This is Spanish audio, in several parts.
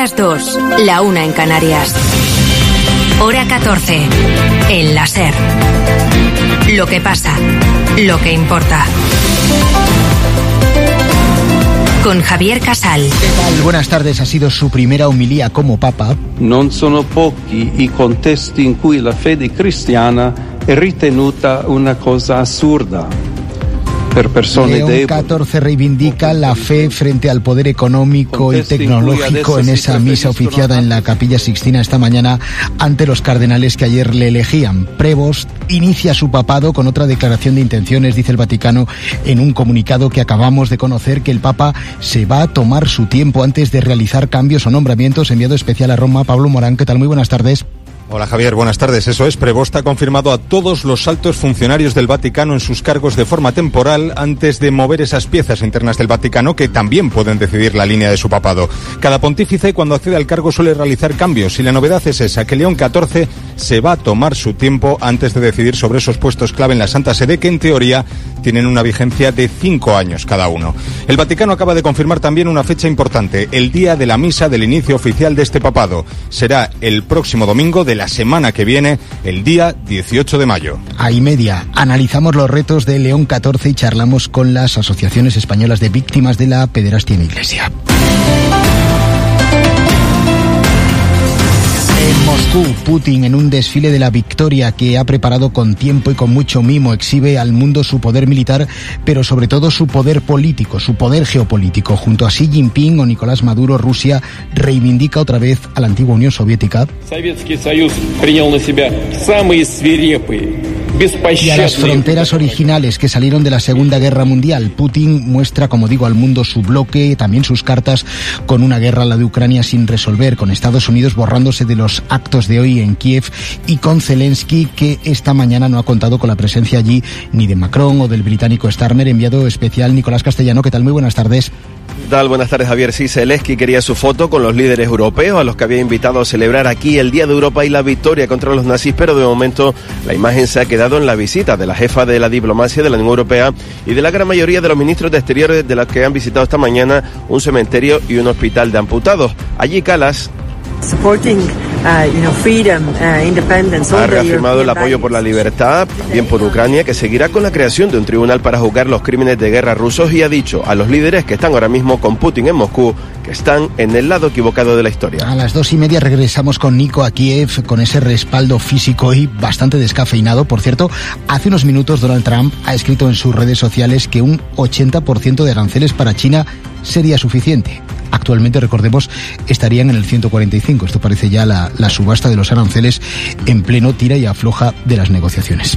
las 2, la 1 en Canarias. Hora 14, en la SER. Lo que pasa, lo que importa. Con Javier Casal. ¿Qué tal? Buenas tardes. Ha sido su primera homilía como Papa. Non sono pochi i contesti in cui la fede cristiana è ritenuta una cosa assurda. León XIV reivindica la fe frente al poder económico y tecnológico en esa misa oficiada en la Capilla Sixtina esta mañana ante los cardenales que ayer le elegían. Prevost inicia su papado con otra declaración de intenciones, dice el Vaticano en un comunicado que acabamos de conocer, que el Papa se va a tomar su tiempo antes de realizar cambios o nombramientos. Enviado especial a Roma, Pablo Morán. ¿Qué tal? Muy buenas tardes. Hola Javier, buenas tardes. Eso es, Prevost ha confirmado a todos los altos funcionarios del Vaticano en sus cargos de forma temporal antes de mover esas piezas internas del Vaticano que también pueden decidir la línea de su papado. Cada pontífice cuando accede al cargo suele realizar cambios y la novedad es esa, que León XIV se va a tomar su tiempo antes de decidir sobre esos puestos clave en la Santa Sede que en teoría tienen una vigencia de 5 años cada uno. El Vaticano acaba de confirmar también una fecha importante, el día de la misa del inicio oficial de este papado. Será el próximo domingo de la semana que viene, el día 18 de mayo. A y media, analizamos los retos de León XIV y charlamos con las asociaciones españolas de víctimas de la pederastia en Iglesia. En Moscú, Putin, en un desfile de la victoria que ha preparado con tiempo y con mucho mimo, exhibe al mundo su poder militar, pero sobre todo su poder político, su poder geopolítico. Junto a Xi Jinping o Nicolás Maduro, Rusia reivindica otra vez a la antigua Unión Soviética. Y a las fronteras originales que salieron de la Segunda Guerra Mundial. Putin muestra, como digo, al mundo su bloque, también sus cartas, con una guerra, la de Ucrania, sin resolver, con Estados Unidos borrándose de los actos de hoy en Kiev y con Zelensky, que esta mañana no ha contado con la presencia allí ni de Macron o del británico Starmer. Enviado especial Nicolás Castellano. ¿Qué tal? Muy buenas tardes. ¿Qué tal? Buenas tardes, Javier. Sí, Zelensky quería su foto con los líderes europeos a los que había invitado a celebrar aquí el Día de Europa y la victoria contra los nazis, pero de momento la imagen se ha quedado en la visita de la jefa de la diplomacia de la Unión Europea y de la gran mayoría de los ministros de Exteriores, de los que han visitado esta mañana un cementerio y un hospital de amputados. Allí Kallas ha reafirmado el apoyo por la libertad, bien por Ucrania, que seguirá con la creación de un tribunal para juzgar los crímenes de guerra rusos, y ha dicho a los líderes que están ahora mismo con Putin en Moscú que están en el lado equivocado de la historia. A las 2:30 regresamos con Nico a Kiev, con ese respaldo físico y bastante descafeinado. Por cierto, hace unos minutos Donald Trump ha escrito en sus redes sociales que un 80% de aranceles para China sería suficiente. Actualmente, recordemos, estarían en el 145. Esto parece ya la subasta de los aranceles en pleno tira y afloja de las negociaciones.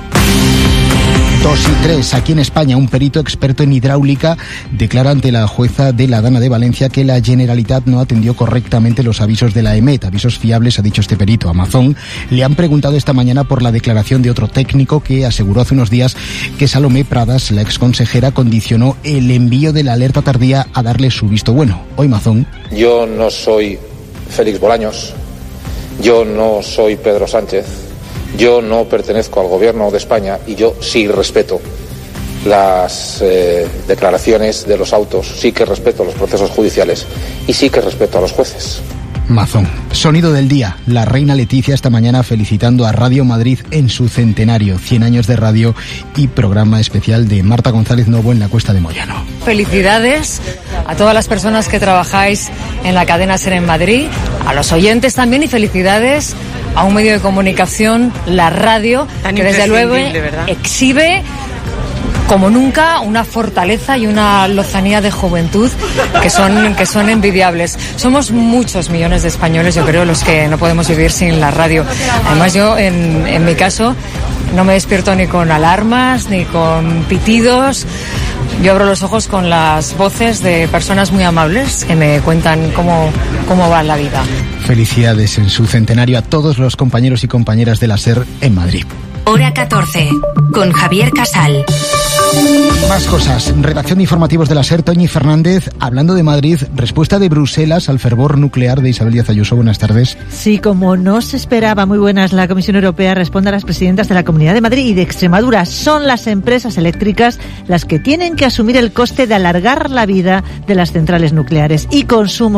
2 y 3. Aquí en España, un perito experto en hidráulica declara ante la jueza de la Dana de Valencia que la Generalitat no atendió correctamente los avisos de la EMET. Avisos fiables, ha dicho este perito. Amazon le han preguntado esta mañana por la declaración de otro técnico que aseguró hace unos días que Salomé Pradas, la exconsejera, condicionó el envío de la alerta tardía a darle su visto bueno. Hoy Amazon. Yo no soy Félix Bolaños, yo no soy Pedro Sánchez, yo no pertenezco al gobierno de España y yo sí respeto las declaraciones de los autos, sí que respeto los procesos judiciales y sí que respeto a los jueces. Mazón. Sonido del día. La reina Leticia esta mañana felicitando a Radio Madrid en su centenario. 100 años de radio y programa especial de Marta González Novo en la Cuesta de Moyano. Felicidades a todas las personas que trabajáis en la cadena SER en Madrid, a los oyentes también, y felicidades a un medio de comunicación, la radio, que desde luego exhibe como nunca una fortaleza y una lozanía de juventud que son envidiables. Somos muchos millones de españoles, yo creo, los que no podemos vivir sin la radio. Además, yo en mi caso no me despierto ni con alarmas ni con pitidos. Yo abro los ojos con las voces de personas muy amables que me cuentan cómo va la vida. Felicidades en su centenario a todos los compañeros y compañeras de la SER en Madrid. Hora 14, con Javier Casal. Más cosas. Redacción de informativos de la SER, Toñi Fernández. Hablando de Madrid, respuesta de Bruselas al fervor nuclear de Isabel Díaz Ayuso. Buenas tardes. Sí, como no se esperaba, muy buenas, la Comisión Europea responde a las presidentas de la Comunidad de Madrid y de Extremadura. Son las empresas eléctricas las que tienen que asumir el coste de alargar la vida de las centrales nucleares y consumo